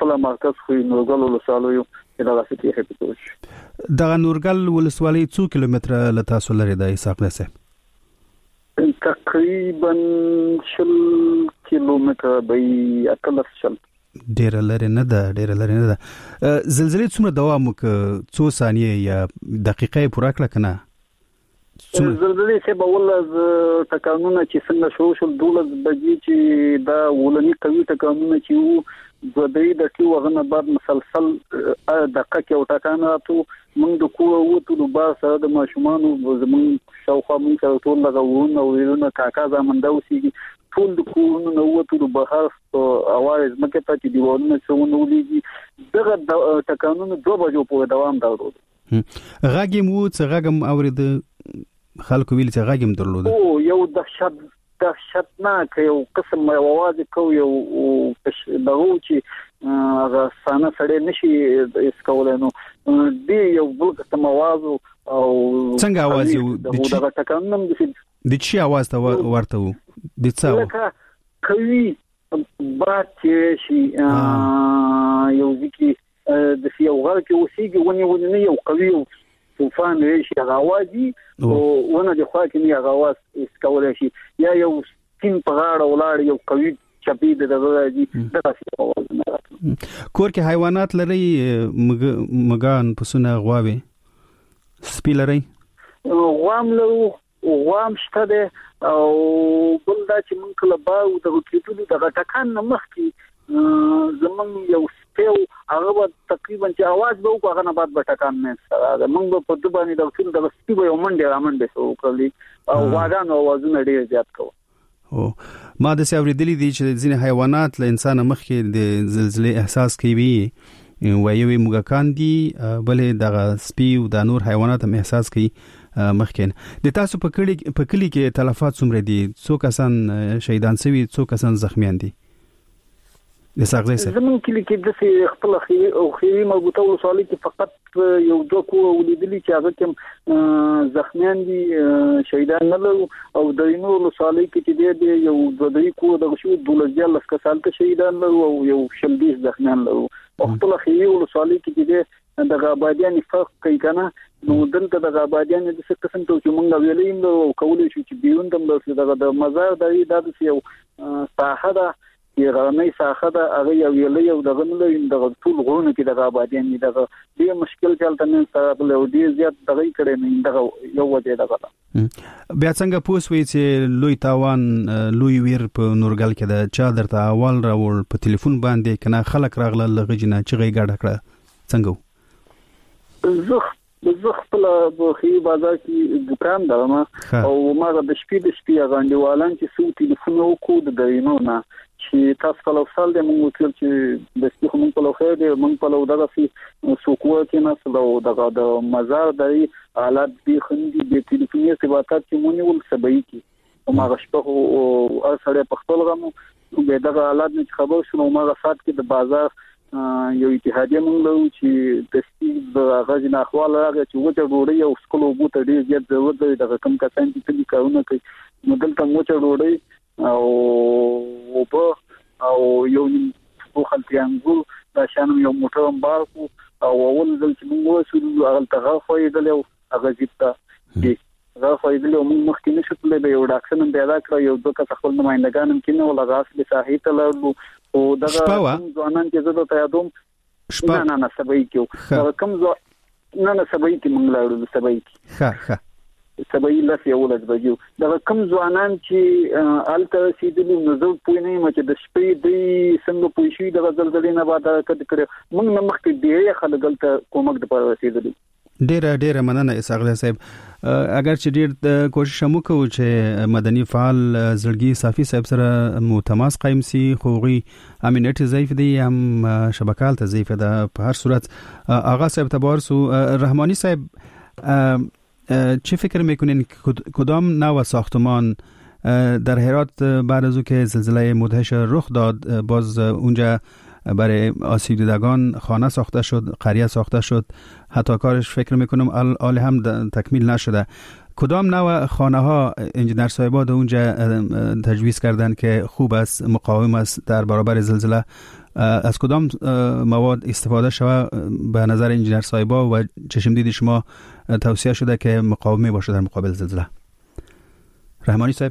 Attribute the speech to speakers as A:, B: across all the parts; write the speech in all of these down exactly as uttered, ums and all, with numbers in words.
A: خپل مرکز خو نورګل ولسوالۍ کې دا څه کې هپیټوش
B: د نورګل ولسوالۍ څو کیلومتره له تاسو لري د اسحاق صاحب؟
A: تقریبا شل کیلومتره به اتلس شل.
B: ډیر لري نه ده ډیر لري نه ده. زلزلې څومره دوام وکړ؟ څو ثانیې یا دقیقې پوره کړه کنه؟
A: زلزلې څه به ول تکانونه چې څنګه شو شو دولت بجې چې دا ولني قوي تکانونه چې وو د دې د ټیو غنه بعد مسلسل دقیقه کې او ټکاناتو موږ د کوه وته د با سره د ماشومان زمون شاوخوا موږ سره ټول لغوون او ویلونه کاکا زمونده وسیږي ټول د کوه نو وته د بهر اواز مکه ته چې دیوالونه څونه ولېږي دغه ټکانونه دوه بجو په دوام درلود.
B: غاګم وو څه غاګم اورید خلکو ویل چې غاګم درلود
A: او یو دهشت دهشتناک یو قسم आवाज کو یو دغه چې هغه سانه سړی نشي اس کولای نو دی یو بل قسم आवाज او
B: څنګه आवाज یو
A: دغه ټکانم
B: د چی आवाज ته ورته وو د څه
A: لکه کوي بات شي یو ځکه د یو غر کې وسیږي ونی ونی یو قوي طوفان شي هغه आवाज او ونه د خوا کې نه هغه आवाज اس کولای شي یا یو سین په غاړه ولاړ یو قوي چپی د دغه دي دغه आवाज نه راځي.
B: کور کې حیوانات لري مګان پسونه غواوي سپی لري؟
A: غوام لرو غوام شته ده او بل دا چې مونږ کله باو د کېټو دغه ټکان نه مخ کې زمون یو سپیو هغه تقریبا چې आवाज به وکړه هغه نه بعد به ټکان نه سره مونږ په دې باندې د ټول د سپیو یو منډه رامنډه سو کړلی او واغان اوازونه ډیر زیات کوي.
B: او ما د ساوریدلې دي چې ځینې حیوانات له انسان مخ کې د زلزلې احساس کوي وایي موږکان دي بلې دغه سپی او د نور حیوانات هم احساس کوي مخکې. د تاسو په کلی په کلی کې تلفات څومره دي؟ څو کسان شهیدان شوي څو کسان زخمیان دي؟ د ساغزي سره
A: زمون کلی کې د خپل خیری او خیری مربوطه ولسوالۍ کې فقط یو دوه کوه ولیدلي چې هغه کوم زخمیان دي شهیدان نه لرو او د نور ولسوالۍ کې چې د یو د دې کوه د شو دولجه لس کسان ته شهیدان لرو او یو شلبیس زخمیان لرو او خپل خیری ولسوالۍ کې چې د غابادیان فرق کوي کنه نو دلته د غابادیان د څه قسم ته چې مونږ ویلې نو کولای شو چې بیون دم د مزار د د یو ساحه ده چې غرنۍ ساحه ده هغه یو ویلې او دغه نه لین د ټول غرونه کې د غابادیان دغه ډیر مشکل چلته نه سره له ډیر زیات دغه کړي نه دغه یو وجه دغه
B: بیا څنګه پوسوي چې لوی تاوان لوی ویر په نورګل کې د چا درته اول راول په ټلیفون باندې کنه خلک راغله لغجنه چې غي ګډه کړه څنګه
A: زه زه خپل په خي بازار کې دکان درم او ما د شپې د شپې غانډیوالان چې سو ټلیفون وکړو د دینو نه چې تاسو په لوسال د موږ وکړ چې د سپي هم په لوخه د موږ په لو دغه سي سوکو کې نه سلو دغه د مزار د حالات دي خندي د ټلیفوني ارتباطات چې مونږ ول سبي کې او ما غشپه او سره په خپل غمو به دغه حالات نه خبر شنو ما غفات کې د بازار یو اتحادیه مونږ لرو چې د سپي د غږ نه احوال راغی چې وته ډوړی او سکول وبو ته ډیر زیات ضرورت دی دغه کم کسان چې تلي کارونه کوي نو دلته موچ ډوړی او په او یو په خلتيانګو دا شانم یو موټر بارکو او اول ځل چې موږ وسو هغه تغافوي دلو هغه جیتا چې تغافوي دلو موږ مخکې نشو تللی به یو ډاکټر پیدا کړ یو دوه کس خپل نمائندګان هم کینه ولا غاس به ساحې ته لاړو او دغه ځوانان چې زه ته یادوم شپه نه نه سبای کېو کوم ځو نه نه سبای کې موږ لاړو سبای کې
B: ها ها
A: سبای لس یو ولد بجو دغه کوم ځوانان چې الته رسیدلي نو زه پوه نه یم چې د شپې د څنګه پوه شي د زلزلې نه بعد کډ کړو موږ نه مخکې ډېر خلک الته کومک د پر رسیدلي
B: ډېر ډېر مننه اسحاق صاحب اگر چې ډېر کوشش مو کوو چې مدني فعال زړګي صافي صاحب سره مو تماس قائم سي خوغي امنیت ضعیف دي هم شبکال ته ضعیف ده په هر صورت آقا صاحب تبارسو رحمانی صاحب چه فکر میکنین کدام نوع ساختمان در هرات بعد از که زلزله مدهش رخ داد باز اونجا برای آسیب دیدگان خانه ساخته شد، قریه ساخته شد، حتی کارش فکر میکنم آل هم تکمیل نشده. کدام نوع خانه ها انجینر صاحبا در اونجا تجویز کردن که خوب است، مقاوم است در برابر زلزله از کدام مواد استفاده شود به نظر انجینر صاحبا و چشم دید شما توصیه شده که مقاومی باشه در مقابل زلزله؟ رحمانی صاحب.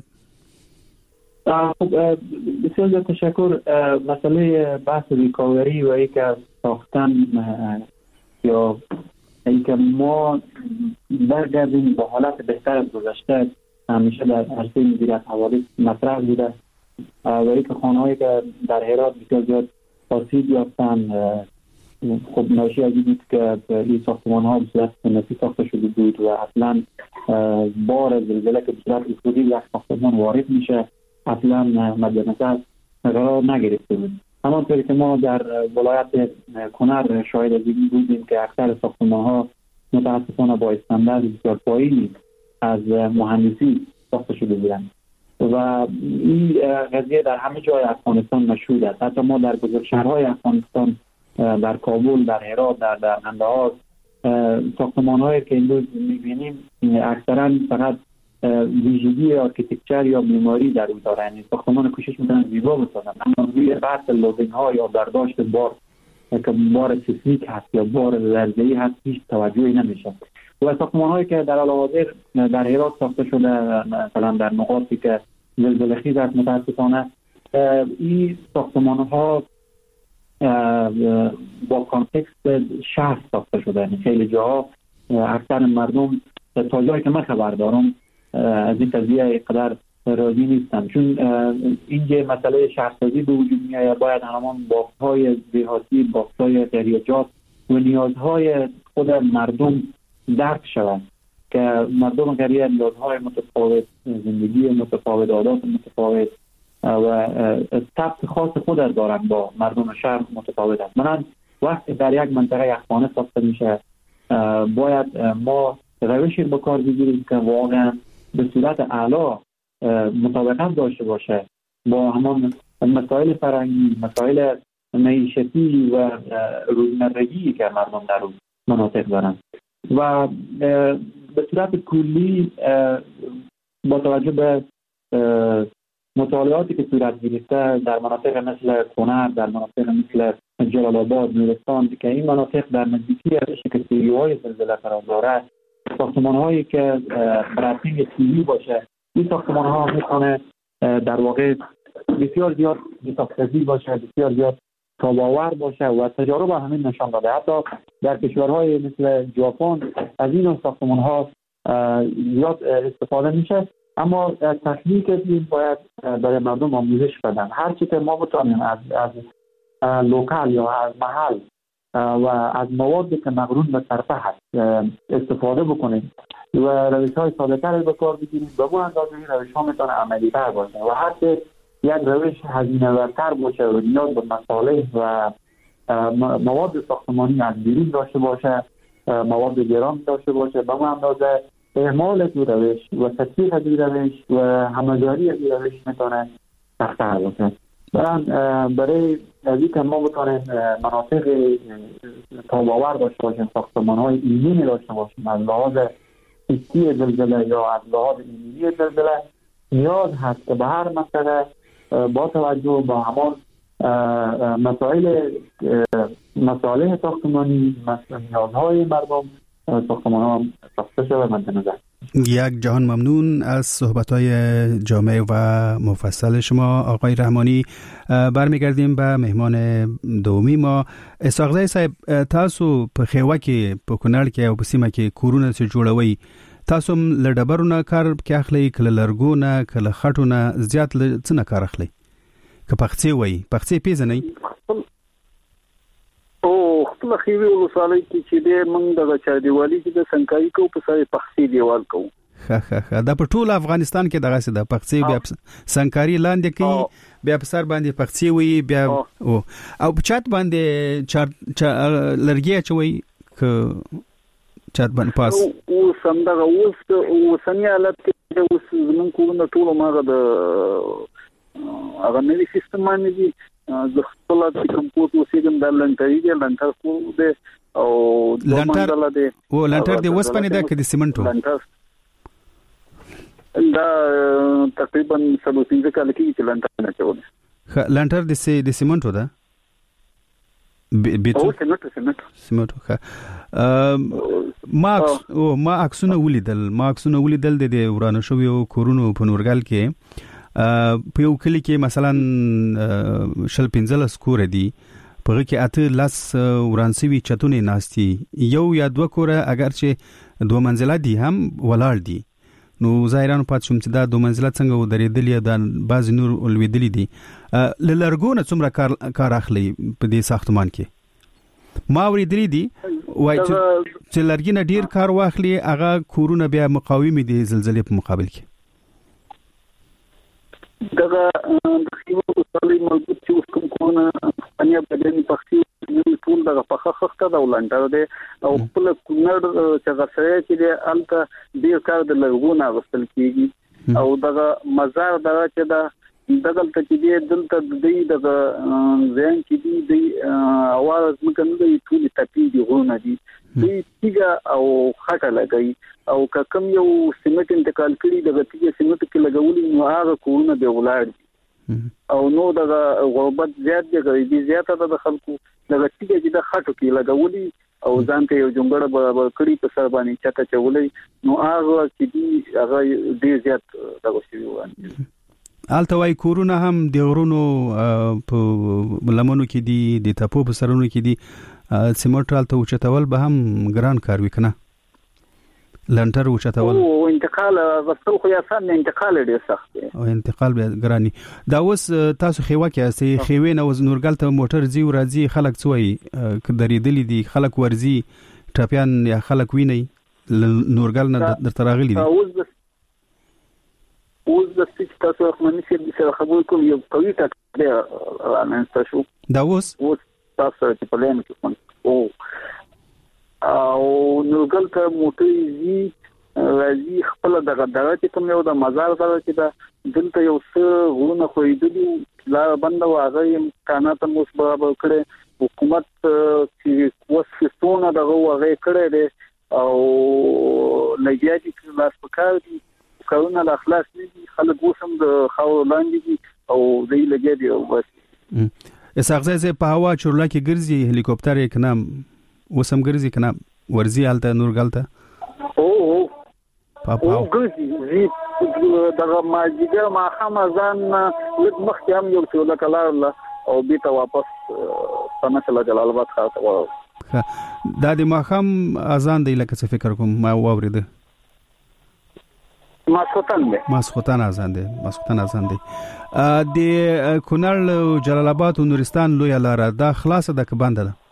C: خب بسیار زیاد تشکر. مسئله بحث ریکاوری و یک از ساختن یا اینکه ما برگردیم با حالت بهتر از گذشته همیشه در عرصه مدیریت حوادث مطرح بوده و اینکه خانه‌هایی که در هرات بسیار زیاد آسیب یافتن خب ناشی از این بود که این ساختمان‌ها به صورت سنتی ساخته شده بود و اصلا بار زلزله که به صورت افقی یک ساختمان وارد میشه اصلا مد نظر قرار نگرفته بود. همانطوری که ما در ولایت کنر شاهد از این بودیم که اکثر ساختمان‌ها متاسفانه با استاندارد بسیار پایینی از مهندسی ساخته شده بودند و این قضیه در همه جای افغانستان مشهود است. حتی ما در بزرگ شهرهای افغانستان در کابل، در هرات، در در قندهار ساختمان‌هایی که امروز می‌بینیم اکثراً فقط ویژگی آرکیتکچر یا معماری در اون دارن. این ساختمان کوشش می‌کنن زیبا بسازن اما روی بحث لودینگ‌ها یا برداشت بار که بار سیسمیک هست یا بار لرزه‌ای هست هیچ توجهی نمیشه. و ساختمان‌هایی که در حال حاضر در هرات ساخته شده مثلا در نقاطی که زلزله خیز است متاسفانه این ساختمان‌ها با کانتکست شهر ساخته شده. یعنی خیلی جاها اکثر مردم تا جایی که من خبر دارم از این قضیه قدر راضی نیستن چون اینجا مسئله شهرسازی به وجود میاد. باید همان بافت‌های دیهاتی، بافت‌های غیریجات و نیازهای خود مردم درک شود که مردم غریه نیازهای متفاوت، زندگی متفاوت، عادات متفاوت و ثبت خاص خود دارن با مردم شهر متفاوت است. من وقتی در یک منطقه یک خانه ساخته میشه باید ما روشی به کار بگیریم که واقعا به صورت اعلی مطابقت داشته باشه با همان مسائل فرهنگی، مسائل معیشتی و روزمرگی که مردم در اون مناطق دارن و به صورت کلی با توجه به مطالعاتی که صورت گرفته در مناطق مثل کنر، در مناطق مثل جلال آباد، نورستان که این مناطق در نزدیکی شکستگی‌های زلزله قرار داره، ساختمان‌هایی که براتینگ سیلی باشه این ساختمان‌ها میتونه در واقع بسیار زیاد ساختگی باشه، بسیار زیاد تاباور باشه و تجارب همین نشان داده. حتی در کشورهای مثل ژاپن از این ساختمان‌ها زیاد استفاده میشه اما تکنیک این باید برای مردم آموزش بدن. هر چی که ما بتونیم از از لوکال یا از محل و از موادی که مقرون به صرفه هست استفاده بکنیم و روش‌های ساده‌تر به کار بگیریم به اون اندازه این روش‌ها میتونه عملی‌تر باشه و هر یک روش هزینه‌ورتر باشه و نیاز به مصالح و مواد ساختمانی از بیرون داشته باشه، مواد گران داشته باشه، به اون اندازه اعمال از روش و تطبیق از روش و همه‌جاری از روش میتونه سخت‌تر باشه. برای از این که ما بتونیم مناطق تاباور داشته باشیم، ساختمان‌های ایمنی داشته باشیم از لحاظ حسی زلزله یا از لحاظ ایمنی زلزله، نیاز هست که به هر مسئله با توجه با همان مسائل مسائل ساختمانی، نیازهای مردم ساختمان‌ها ساخته شده مد نظر.
B: یک جهان ممنون از صحبت‌های جامع و مفصل شما آقای رحمانی. برمیگردیم به مهمان دومی ما. اسحاق صاحب، تاسو په خیوه کې په کونړ کې او په سیمه کې کورونه چې جوړوي، تاسو له ډبرونه کار کې اخلي، کله لرګونه، کله خټونه، زیات څه نه کار اخلي؟ که پخڅې وایي پخڅې پیژنئ؟
A: او خپل خیوي ولسوالۍ کې چې د موږ د چاردیوالي کې د سنکایي کو په سره پخڅې دیوال کو.
B: ها ها ها دا په ټول افغانستان کې دغه څه د پخڅې بیا سنکاري لاندې کوي، بیا په سر باندې پخڅې وي، بیا او او په چات باندې چار لرګي چوي ک چات باندې پاس
A: او سمدغه اوس او سنی حالت کې اوس زمون کوونه ټول ماغه د هغه نوی سیستم باندې د خپل د کمپوټ وسیګم د لنټري د لنټر کو د او
B: لنټر د او لنټر د وسپنې د کې د سیمنټو
A: دا تقریبا سلو پنځه کال کې چې لنټر نه چول.
B: لنټر د سي د سیمنټو ده بیتو
A: سیمټو سیمټو
B: سیمټو ښه ما او ما عکسونه ولیدل ما عکسونه ولیدل د ورانه شوی کورونو په نورګل کې په یو کلی کې مثلا شل پنځلس کور دي په کې اته لاس ورانسوي چتونه ناشتي یو یا دوه کوره اگر چې دوه منزله دي هم ولاړ دي نو ظاهرانو پات شوم چې دا دوه منزله څنګه ودرېدلې د باز نور ولویدلې دي للرګونه څومره کار کار اخلي په دې ساختمان کې ما ورېدلې دي وای چې لرګینه ډیر کار واخلي هغه کورونه بیا مقاومي دي زلزلې په مقابل کې
A: دغه د خیمو صالح موجود چې اوس کوم کونه انیا بدني پختی ټول دغه په خخته دا ولانډر دی او خپل کونړ چې غسره کې دی الته ډیر کار د لرغونه غسل کیږي او دغه مزار دغه چې دا دغه ته چې دی دلته د دې دغه ځین چې دی د اواز مکنه دی ټول تپی دی غونه دي دوی تیګه او خټه لګي او کوم یو سیمټ انتقال کړي دغه تیګه سیمټ کې لګولې نو هغه کورونه به ولاړ دي او نو دغه غربت زیات دی غریبي زیاته ده د خلکو دغه تیګه چې د خټو کې لګولې او ځانته یو جونګړه به کړي په سر باندې چاته چولې نو هغه چې دی هغه ډیر زیات دغه شی وانه
B: آلته وای کورونه هم د غرونو په لمنو کې دي د تپو په سرونو کې دي سیمټ آلته اوچتول به هم ګران کار وکنه لنټر اوچتول
A: او انتقال غوښتل خو یا سم انتقال ډیر سخت دی
B: او انتقال به ګرانی دا اوس تاسو خیوه کې سي خیوه نو نورګل ته موټر زی ورځي خلک څوي درېدلې دي خلک ورزي ټاپیان یا خلک ویني نورګل نه در تراغلي دي
A: اوس د سټیټ تاسو خمنې سره خبرې کوم یو قوي ټاک دی رانسته شو
B: دا اوس
A: اوس تاسو چې په لین کې او او نورګل ته موټي زی راځي خپل دغه دغه چې کوم یو د مزار سره چې دا دلته یو څه غوونه خوېدلی لا بند واغې امکانات مو سبب کړي حکومت چې وسفتونه دغه واغې کړي دي او لګیا دي چې لاس پکار دي کارونه لا خلاص نه دي خلک وسم د خاور لاندې دي او دې لګیا دي او بس
B: اساغزه په هوا چورلا کې ګرځي هلیکوپټر یې کنه وسم ګرځي کنه ورزي آلته نورګالته
A: او او
B: پاپا
A: او ګرځي زی دغه ماجیګر ما خمزان لږ مخکې هم یو څه لکلار او بیت واپس سمسله جلال آباد خاطر
B: دا د ماخام اذان دی لکه څه فکر کوم ما واورید
A: ماسختن دی
B: ماسختن اذان دی ماسختن اذان دی د کونړ جلال آباد او نورستان لوی لار دا خلاصه ده که بنده ده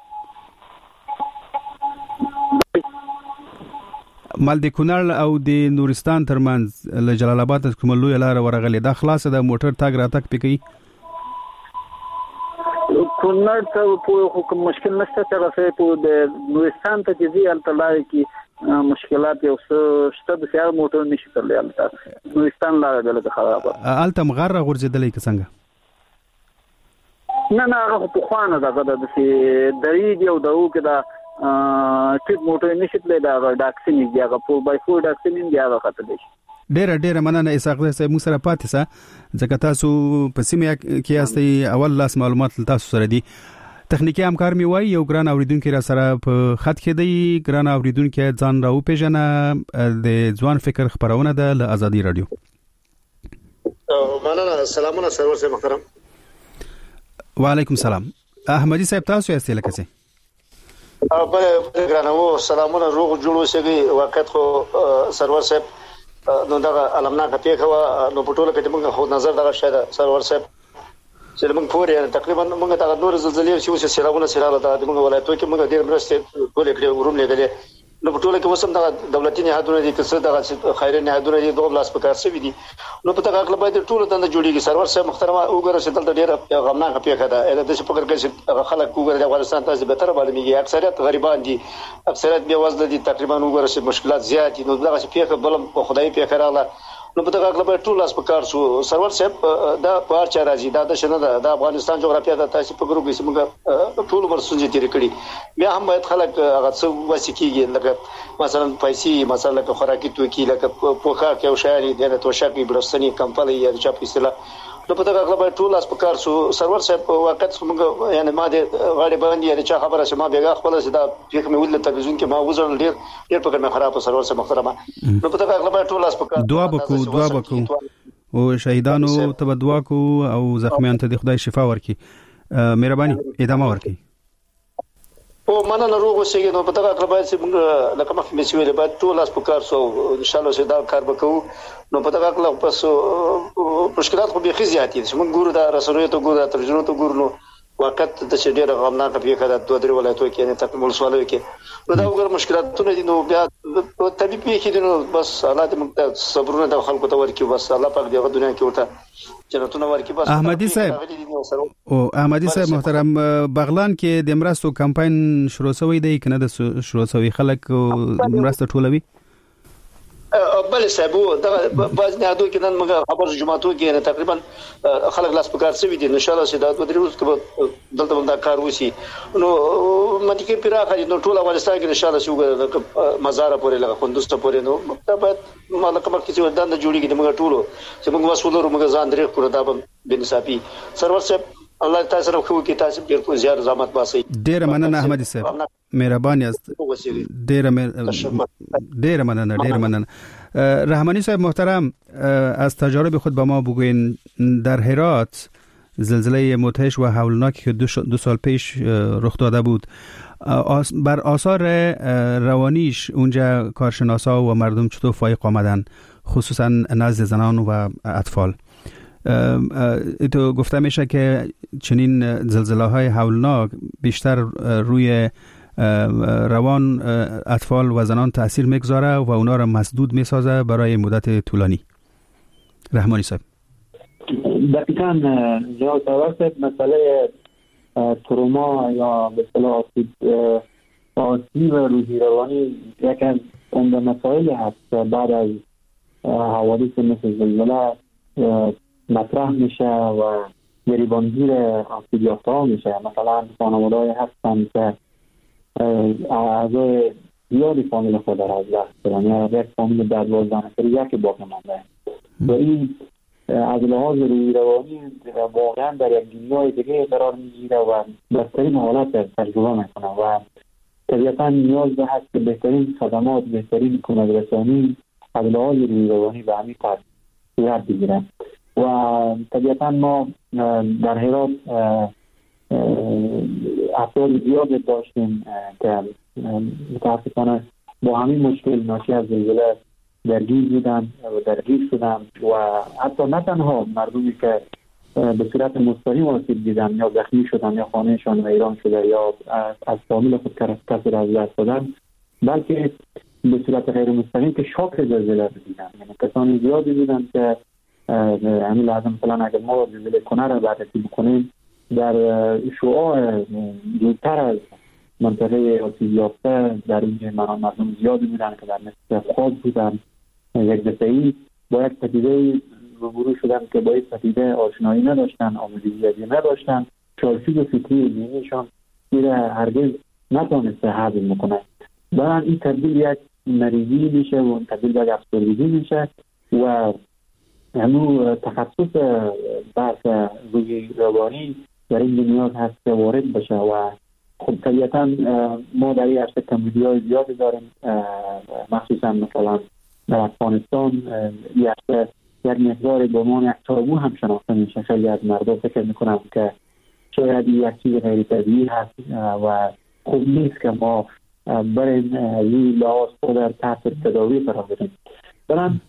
B: مال د کونړ او د نورستان ترمنځ له جلال آباد کوم لوی لار ورغلې دا خلاصه ده موټر تاګ راتګ پکې
A: کونړ ته په حکم مشکل نشته چې راځي په د نورستان ته چې دی التلای کی مشکلات یو څه شته د سیار موټر نشي ترلې الته نورستان لار دلته خرابه
B: الته مغره غورځېدلې که څنګه
A: نه نه هغه په خوانه دغه د درې دی او دغه کې دا ټیک موټر نشي تللی دا ډاکسین دی هغه په بای فور ډاکسین دی هغه خطر دی
B: ډېر ډېر مننه اساقزه صاحب موږ سره پاتې سه ځکه تاسو په سیمه کې یاستئ اول لاس معلومات تاسو سره دي تخنیکی همکار می وای یو ګران اوریدونکو را سره په خط کې دی ګران اوریدونکو ځان راو پیژنه د ځوان فکر خبرونه ده له ازادي رادیو
D: مننه سلامونه سرور صاحب محترم
B: وعلیکم السلام احمدی صاحب تاسو یې لکه څه
D: او بل ګرانو سلامونه روغ جوړو شي وخت خو سرور صاحب نو دا علمناکه پیښه نو په ټوله کې موږ خو نظر دغه شاید سرور صاحب چې موږ پورې تقریبا موږ دا نور زلزلې چې اوس سیلابونه سیلاب ده موږ ولایتو کې موږ ډېر مرسته ټول کړي وروم لګلې نو په ټوله کې وسم دا دولتي نهادونه دي چې دغه خیري نهادونه دي دوه لاس په کار شوی دي نو په تاګه باید ټول ته جوړیږي سرور صاحب محترمه وګوره چې دلته ډېر غمناکه پیښه ده د څه فکر کوي چې خلک وګوره د افغانستان ته به تر باندې میږي اکثریت غریبان دي اکثریت بیا وزله دي تقریبا وګوره چې مشکلات زیات دي نو دغه پیښه بل په خدای پیښه راغله نو په دغه کله ټول لاس په کار شو سرور صاحب دا پار چا راځي دا د شنه د افغانستان جغرافیه د تاسو په ګروپ کې موږ ټول ورسونځي تیر کړی بیا هم باید خلک هغه څه وسیکيږي لکه مثلا پیسې مثلا لکه خوراکي توکي لکه پوخا کې او شایري د توشکې برستنی کمپلې یا چا پیسلا نو په دغه اغلب ټول اس په کار سو سرور صاحب وخت موږ یعنی ما د غاړي باندې یعنی چا خبره سم بیګه خپل سدا فکر مې ول تلویزیون کې ما وزن ډیر ډیر په کار خراب سرور صاحب محترمه نو په دغه اغلب ټول اس په کار
B: دعا وکړو دعا وکړو او شهیدانو ته دعا کو او زخمیان ته د خدای شفا ورکړي مهرباني ادامه ورکړي
D: او مننه روغ اوسئ نو په دغه اغلب چې موږ لکه مخکې مې ویل بعد ټول اس په کار سو ان شاء الله سدا کار وکړو نو په دغه اغلب پس مشکلات خو به خزياتي چې موږ ګورو دا رسنیو ته ګورو ترجمه ته ګورو وخت د شډیر غمناک پیښه د دوه درې ولایتو کې نه تکمل ولسوالۍ کې نو دا وګور مشکلاتونه دي نو بیا طبيعي پیښې دي نو بس الله دې موږ صبرونه د خلکو ته ورکړي بس الله پاک دې دنیا کې ورته جنتونه ورکړي بس
B: احمدي صاحب او احمدي صاحب محترم بغلان کې د مرستو کمپاین شروع شوی دی کنه د شروع شوی خلک مرسته ټولوي
D: بل صاحب دا باز نه اډو کې نن موږ خبر جمعاتو کې تقریبا خلک لاس په کار سوي دي ان شاء الله سیدا د دروز کې دلته باندې کار وسی نو مته کې پیراخه نو ټول افغانستان کې ان شاء الله شو مزار پورې لګه کندوز ته پورې نو دا باید مالک مکه چې ودان د جوړیږي موږ ټول چې موږ مسؤل ورو موږ ځان درې کړو دا به بنصافي سرور صاحب الله تعالی سره خو کې تاسو ډیر کو زیات زحمت باسي
B: ډیر مننه احمدي صاحب مهرباني است ډیر ډیر مننه ډیر مننه رحمانی صاحب محترم از تجارب خود به ما بگوین در هرات زلزله مدهش و هولناکی که دو, دو سال پیش رخ داده بود بر آثار روانیش اونجا کارشناسا و مردم چطور فائق آمدن خصوصا نزد زنان و اطفال تو گفته میشه که چنین زلزله های هولناک بیشتر روی روان اطفال و زنان تأثیر میگذاره و اونا را مسدود میسازه برای مدت طولانی. رحمانی صاحب
C: دقیقاً جناب توسط مسئله تروما یا به اصطلاح آسیب روحی روانی یکی از عمده مسائلی هست که بعد از حوادث مثل زلزله مطرح میشه و گریبانگیر آسیب یافته میشه. مثلا خانواده‌ای هستن که اعضای زیادی فامیل خود را از دست دادن یا یک فامیل در دوازده نفری یکی باقی مانده و این از لحاظ روحی روانی واقعا در یک دنیای دیگه قرار میگیره و بدترین حالت تجربه میکنه و طبیعتا نیاز به هست که بهترین خدمات بهترین کمک رسانی از لحاظ روحی روانی به همین قدر صورت بگیره و طبیعتا ما در هرات افراد زیاد داشتیم که متاسفانه با همین مشکل ناشی از زلزله درگیر بودن و درگیر شدن و حتی نه تنها مردمی که به صورت مستقیم آسیب دیدن یا زخمی شدن یا خانهشان ویران شده یا از فامیل خود کسی را از دست دادن بلکه به صورت غیر مستقیم که شاک زلزله دیدن. یعنی کسانی زیادی بودن که همین لازم مثلا اگر ما زلزله کنه را بررسی بکنیم در شعاع دورتر از منطقه آسیب یافته در این منان مردم زیادی بودن که در مثل خواب بودن یک دفعی با یک پدیده روبرو شدن که با یک پدیده آشنایی نداشتن، آموزش زیادی نداشتن، چارچوب و فکری ذهنیشان میره هرگز نتونسته هضم میکنه. برای این تبدیل یک مریضی میشه و تبدیل به افسردگی میشه و همون تخصص بحث روحی روانی در این دنیا هست که وارد بشه و خب طبیعتا ما در این عرصه کمبودی های زیادی داریم، مخصوصا مثلا در افغانستان این عرصه یک مقدار به عنوان یک تابو هم شناخته میشه. خیلی از مردم فکر میکنم که شاید یک چیز غیر طبیعی هست و خوب نیست که ما بریم این لحاظ خود در تحت تداوی قرار بدیم. برن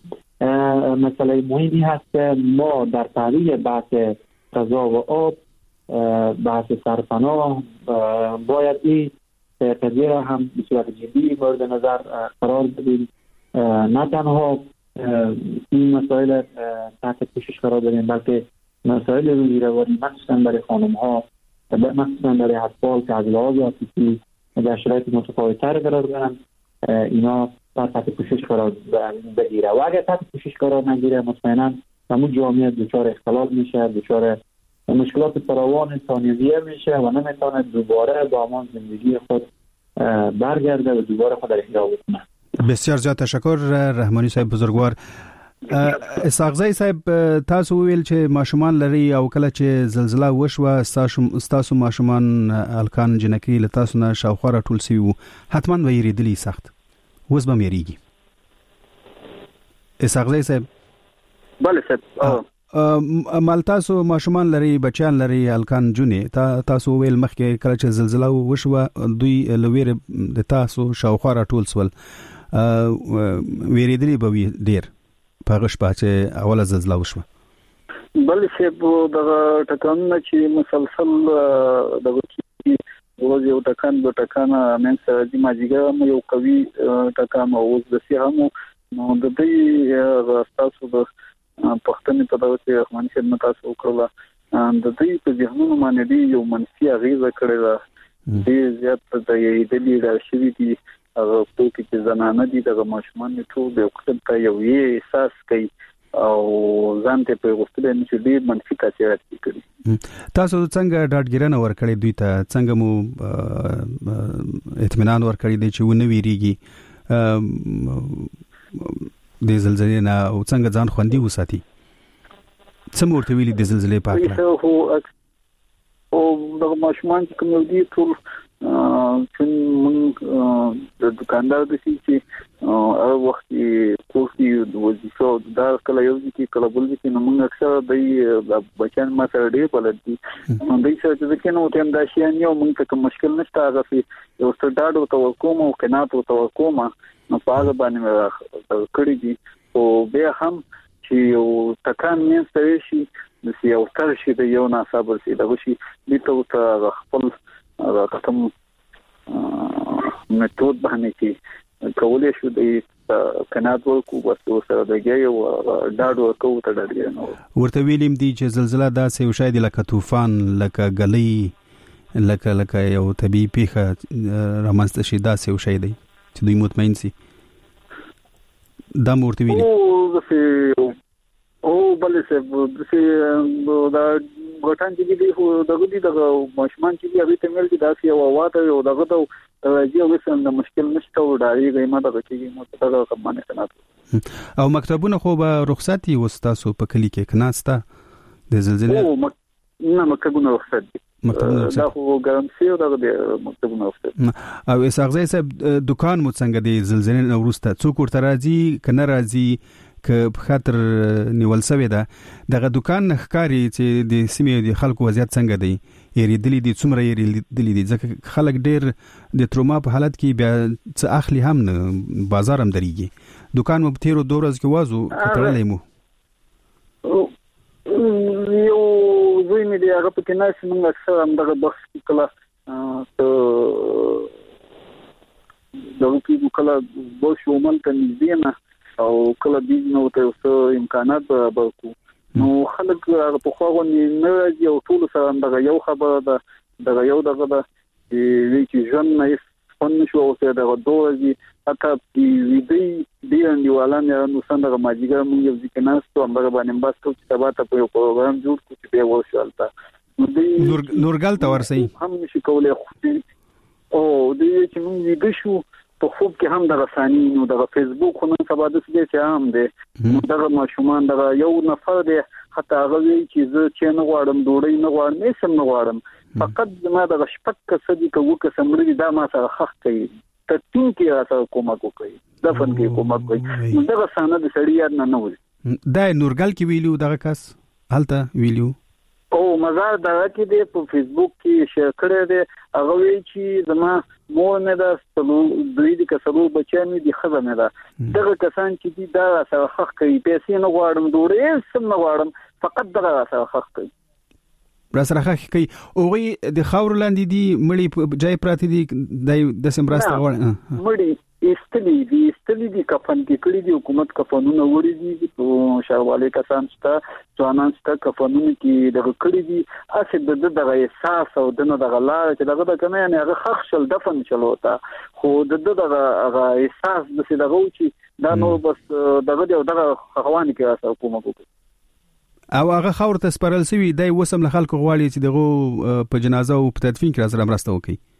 C: مسئله مهمی هست که ما در تعلیل بحث غذا و آب، بحث سرپناه باید این قضیه را هم به صورت جدی مورد نظر قرار بدیم. نه تنها این مسائل تحت پوشش قرار بدیم بلکه مسائل روحی روانی مخصوصا برای خانم ها مخصوصا برای اطفال که از لحاظ عاطفی در شرایط متفاوت‌تر قرار دارن اینا تحت پوشش قرار بگیره و اگر تحت پوشش قرار نگیره مطمئنا همون جامعه دچار اختلال میشه، دچار مشکلات فراوان ثانویه میشه و نمیتونه دوباره با همان زندگی خود برگرده و دوباره خود را احیا بکنه.
B: بسیار زیاد تشکر رحمانی صاحب بزرگوار. اساغزی صاحب تاسو ویل چې ماشومان لري او کله چې زلزلہ وشوه تاسو ماشومان الکان جنکی له تاسو نه شاوخوا راټول سی وو حتما ویریدلی سخت وس به میریږي اساغزی صاحب
A: بله صاحب
B: مال تاسو ماشومان لري بچیان لري الکان جونې تا تاسو ویل مخکې کله چې زلزلہ وشوه دوی لویر د تاسو شاوخوا راټول سول ویریدلی به ډیر پاغش پاتې اوله زلزلہ وشوه
A: بل څه دغه ټکانونه چې مسلسل دغه چې ورځ یو ټکان به ټکان من سره د ماجیګه یو قوي ټکان او د سیامو نو د دې تاسو د پښتنې په دغه چې رحمان خدمت تاسو وکړه د دې په ذهنونو باندې دی یو منفي اغیزه کړې ده د زیات د یې د لیدل شوی دي هغه په کې چې زنانه دي دغه ماشومان ټول د وخت ته یو یې احساس کوي او ځان ته په غوښتل نه چې ډیر منفي تاثیر کوي
B: تاسو څنګه ډاډګیرنه ورکړې دوی ته څنګه مو اطمینان ورکړې دي چې ونه ویریږي د زلزلې نه او څنګه ځان خوندي وساتي څه ورته ویلي د زلزلې په اړه
A: او دغه ماشومان چې کوم دي ټول چې موږ د دکاندار د شي چې هغه وخت کوشي د وظیفه دا کله یو ځکه کله بل ځکه نو موږ اکثر د بچان ما سره ډېر بلد دي نو دوی سره چې کینو ته هم دا شي یو موږ ته کوم مشکل نشته هغه چې یو ستر ډاډ او توقع او قناعت او توقع نو په هغه باندې کړی دي او بیا هم چې یو تکان مې ستوي شي د یو تر شي د یو ناصابر شي دغه شي د ته خپل کوم میتود باندې چې کولای شو د قناعت ورکو ورته سره دغه یو ډاډ ورکو ته ډاډ نه
B: ورته ویلم دي چې زلزلہ داسې یو شاید لکه طوفان لکه غلې لکه لکه یو طبيعي پیښه رامنځته شي داسې یو شاید چې دوی مطمئن سي دا ورته ویلي
A: او بلې څه چې دا غټان چې دی خو دغه دي دغه ماشومان چې هغه ته مل دي دا سی او واته او دغه ته راځي او وسم د مشکل نشته او دایي غیمه دغه چې مو ته دغه کمانه کنه
B: او مکتبونه خو به رخصتي وستاسو په کلی کې کناسته د زلزلې
A: او نه مکتبونه رخصت دي مکتبونه دا خو ګرانسي او دغه مکتبونه رخصت
B: او اساغزی صاحب دکان مو څنګه دی زلزلې نو ورسته څوک ورته راځي کنه راځي که په خاطر نیول سوی ده دغه دکان نخکاری چې د سیمې د خلکو وضعیت څنګه دی یریدلی دي څومره یریدلی دي ځکه خلک ډیر د تروما په حالت کې بیا څه اخلي هم نه بازار هم درېږي دکان مو تیرو دوه ورځې کې وازو کتلې مو
A: یو زوی مې دی هغه په کې ناس موږ اکثر هم دغه بخش کې کله دغه کې کله بو شو ملته نږدې نه او کله بیز نو ته اوس امکانات به کو نو خلک په خو نه راځي او ټول سره دغه یو خبره ده دغه یو دغه ده چې ژوند نه فن شو او ته دغه دوه اته دی دی انډیوالان نو څنګه ماجیګر مونږ یو ځکه ناستو هغه باندې بس ټول چې سبا ته په پروګرام جوړ کو چې به وشالتا
B: نور نورګل تا ورسي
A: هم نشي کولای او دی چې مونږ دې شو په خوب کې هم دغه ثاني نو دغه فیسبوک خو نن سبا د څه چې عام دي دغه ماشومان دغه یو نفر دی حتی هغه وی چې زه چې نه غواړم ډوړی نه غواړم نه سم نه غواړم فقط ما دغه شپک کسدي کوو که سمري دا ما سره حق کوي ته تین کې راځه کومک کوي دفن کې کومک کوي دغه سانه د سړی یاد نه نه وي
B: دا نورګل کې ویلو دغه کس حالته ویلو
A: او مزار دغه کې دی په فیسبوک کې شیر کړی دی هغه وی چې زما مور نه دا سلو دوی د کسبو بچیان دي خزانه ده دغه کسان چې دي دا سره حق کوي پیسې نه غواړم ډوړې سم نه غواړم فقط دغه سره حق کوي
B: را سره حق کوي اوغه د خاور لاندې دي مړی جای پراتی دي د سمراسته غواړي
A: مړی استلی دي استلی دي کفن کې کړی دي حکومت کفنونه وړي دي په شاواله کسان ستا ځوانان ستا کفنونه کې دغه کړی دي اسه د دغه احساس او دغه دغه لار چې دغه د کنه نه هغه خخ شل دفن چلوتا خو د دغه هغه احساس د څه دغه چې دا نو بس دغه دغه خوان کې اسه حکومت کوي
B: او هغه خاور ته سپارل سوي دای وسم له خلکو غواړي چې دغه په جنازه او په تدفین کې سره مرسته وکړي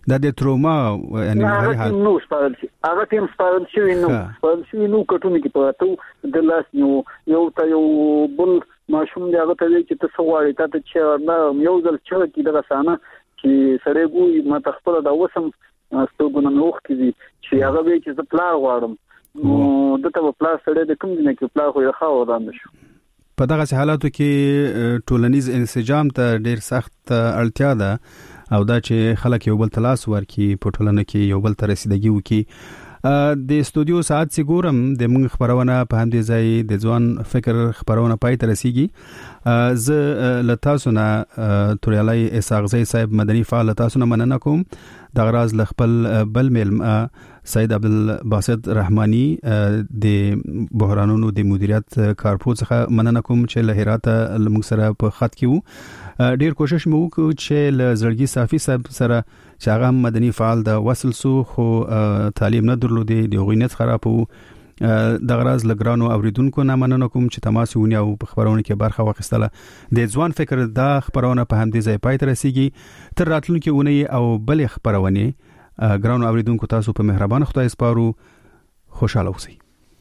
B: دا د تروما یعنی
A: هغه
B: حال
A: نو سپارل شي هغه تیم سپارل شي نو سپارل شي نو کټونه کې پاتو د لاس نو یو ته یو بل ماشوم دی هغه ته چې تاسو واړی ته چې نه یو ځل چې کې د رسانه چې سړی ګوي ما تخپل دا وسم ستوګونه نوخ کې چې هغه به چې پلا غواړم نو دته پلا سړی د کوم نه کې پلا خو یې خاو ودان شو.
B: په دغه حالاتو کې ټولنیز انسجام ته ډیر سخت اړتیا ده او دا چې خلک یو بل تلاس ورکي په ټولنه کې یو بل ته رسیدګي وکي. د استودیو ساعت سی ګورم د موږ خبرونه په هم دي ځای د ځوان فکر خبرونه پای ته رسیږي. ز لتاسو نه توریالای اساغزی صاحب مدني فعال تاسو نه مننه کوم. د غراز لخپل بل مل سید عبدالباسط رحمانی د بحرانونو د مدیریت کارپو څخه مننه کوم چې له هرات لمغ سره په خط کې وو. ډیر کوشش مو وکړو چې له زړګي صافي صاحب سره چې هغه مدني فعال د وصل سو خو تعلیم نه درلودي د غوینت خراب وو. د غراز لګرانو اوریدونکو نه مننه کوم چې تماس ونی او په خبرونه کې برخه واخیستله. د ځوان فکر دا خبرونه په هم دي ځای پای ته رسیږي. تر راتلونکي ونی او بل خبرونه ګرانو اوریدونکو تاسو په مهربان خدای سپارو. خوشاله اوسئ.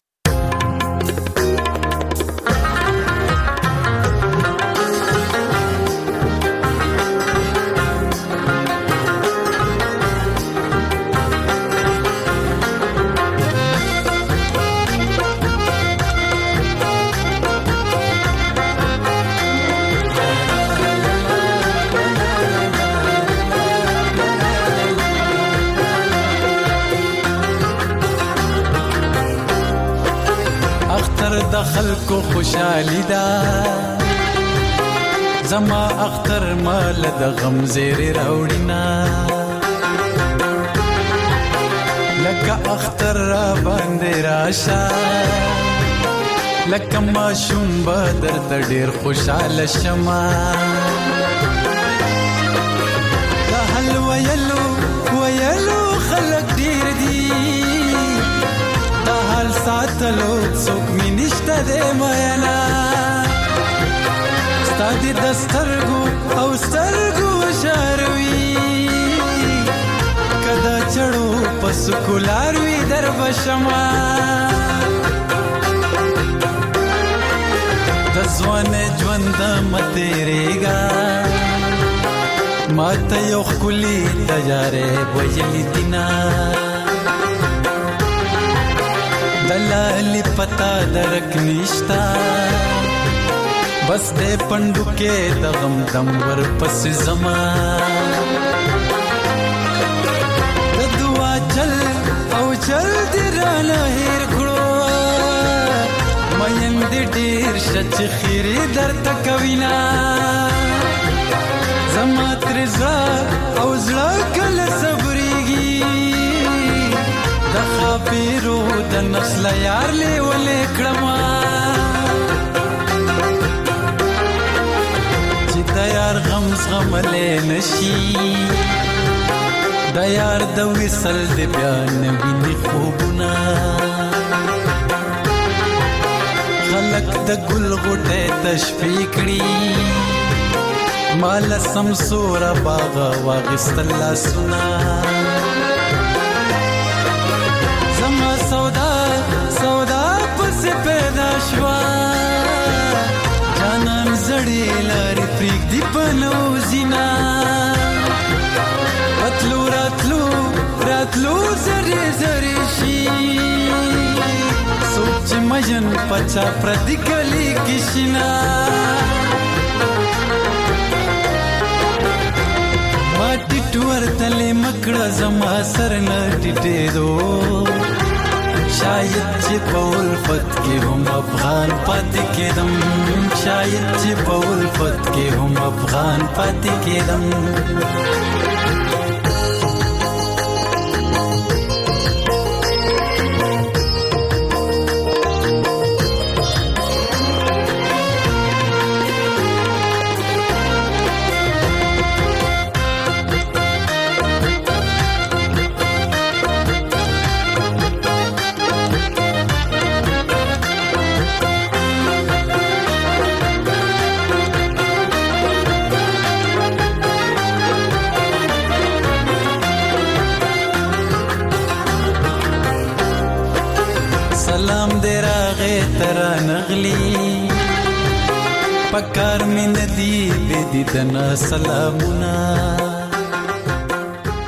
E: دخل کو خوشحالی دا زما اختر مال د غم زیر راوړینا لکه اختر را باندې راشا لکه ما شوم بدر ته ډیر خوشاله شما دا حل ویلو ویلو خلق ډیر دی دا حل ساتلو څوک می نشته دې مینا ستادي دسترګو او سترګو شاروي کدا چړو پس کولاروي در بشما د ځوان ژوند متریګا ماته یو خولي تجارې وجلی دینا دلالی پتا درک نشتا بس دے پندو کے دغم دم ور پس زمان دعا چل او چل دی رانا ہیر کھڑو مین دی دیر شچ خیری در تکوینا زمات رضا او زلا کل صبریگی دخا پیرو د نسل یار لی ولې کړما چې د یار غم زغملې نشي د یار د وصل د بیان ویني خوبونه خلق د ګل غټه تشفیق کړي مال سمسور باغ واغستل سنا سودا سودا پس پیدا شوا جانان زړی لارې پریک دی پنو زینا اتلو راتلو راتلو زری زری شي سوچ مجن پچا پردی کلی کشنا ماټی ټور تلې مکړه زما سر نه ټټې دو شاید چې په الفت کې هم افغان پاتې کېدم شاید چې په الفت کې هم افغان پاتې کېدم چغه ترا نغلی پکار می ندی بی دیدنا سلامونه